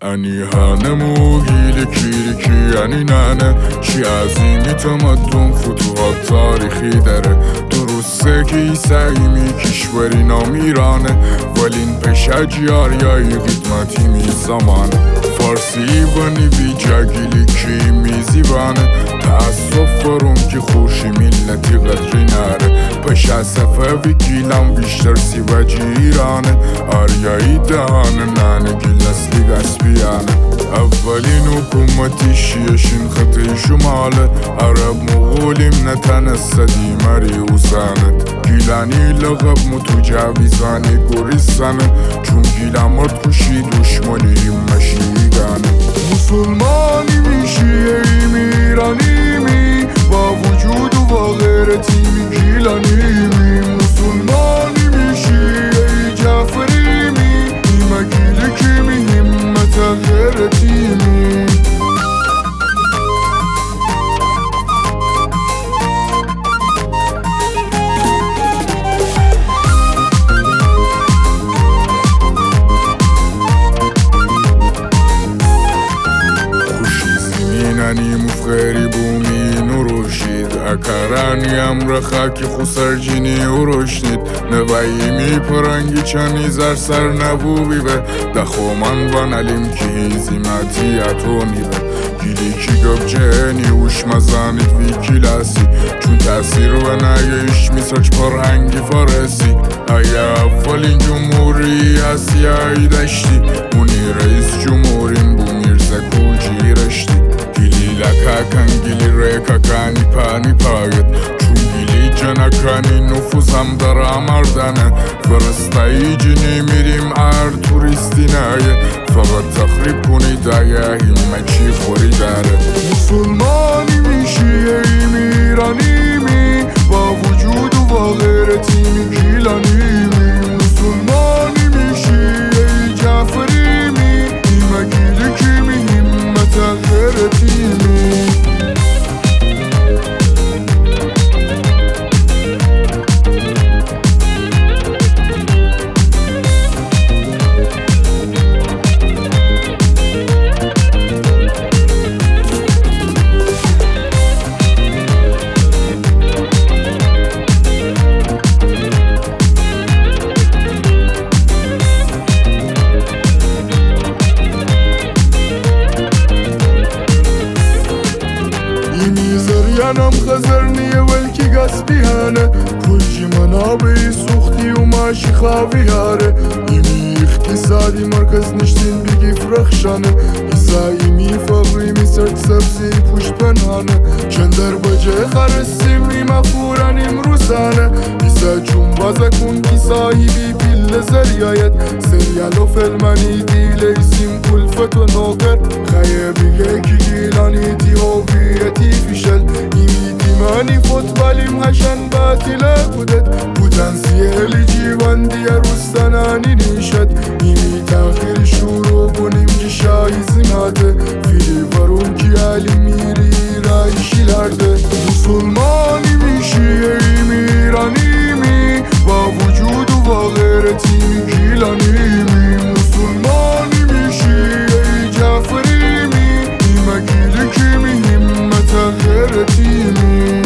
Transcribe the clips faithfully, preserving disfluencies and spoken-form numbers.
Ani hanemu gili kiri ki ani nane چی عظیمی تمدن فتوحات تاریخی داره درسته که ایساییمی کشوری نام ایرانه ولی این پشجیاریایی قدمتی می زمانه فارسی بانی بی جاگیلی که میزیبانه تأصف فرم که خوشی ملتی قدری نره پشا صفوی گیلم بیشتر سیوجی ایرانه آریایی دهانه نانه گیل اصلی گسبیانه اولین حکومتی شیشین خطی شماله عرب مغولیم نتنسدی مری اوزانت گیلانی لغب متجاویزانی گوریستانه چون گیلم مرد خوشی دشمنیم مشیگانه مسلمانی می شیعی می ایرانی می با وجود و با غیرتی می گیلانی می مسلمانی می شیعی جعفری می ایمه گیلی که می همت غیرتی می مفخری بومی نروشید اکرانی امر خاکی خسرجینی اروشنید نوایی می پرنگی چانی زر سر نبوبی به دخومن بانالیم که هیزیمتی اتونی به گیلی کی گب جهنی اوش مزانید وی کلاسی چون تاثیر و نایش میساچ پرهنگی فارسی ایا اولین جمهوری آسیایی داشتی اونی رئیس جمهوریم بو میرزا کوجی رشتی لکاکن گیلی ریکاکانی پانی پاید چون گیلی جنکانی نفوزم در آمردنه فرستایی جنی میریم ار توریستی نایه فقط تخریب کنی دایه همه چی خوری داره مسلمانی می شیعی می ایرانی می با وجود و با غیرتی می گیلانی می مسلمانی می شیعی جعفری می ایمه گیلی که می همت غیرتی می ینم خزرنیه ولکی گسبیانه کلجی منابعی سوختی و ماشی خواهیاره ایمی اقتصادی مرکز نشتین بگی فرخشانه ایسا ایمی فقری می سرد سبزی پوشت پنهانه شندر بجه خرسیم ایما فوران امروزانه ایسا چون بازا کن کی صاحبی پیل زریایت سریال و فلمانی دیل ایسیم کلفت و نوکر خیه بگه کی گیلانی تی هویتی فیشل مانی فوتبالیم هشن باطله بودت پوتانسیلی جیوان دیه روستانانی نیشد ایمی تاخیر شروع کنیم که شایزیناده فیلی ورون کی علی میری رایشیلرده مسلمانی می شیعی می ایرانی می با وجود و با غیرتی می گیلانی می مسلمانی می شیعی جعفری می ایمه گیلی که می همت غیرتی می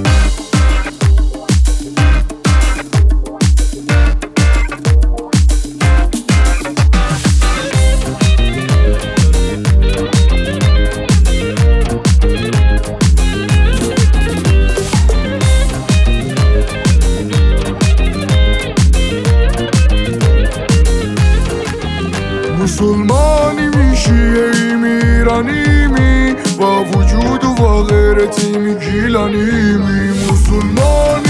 مسلمانی می شیعی می ایرانی می با وجود و با غیرتی می گیلانی می مسلمانی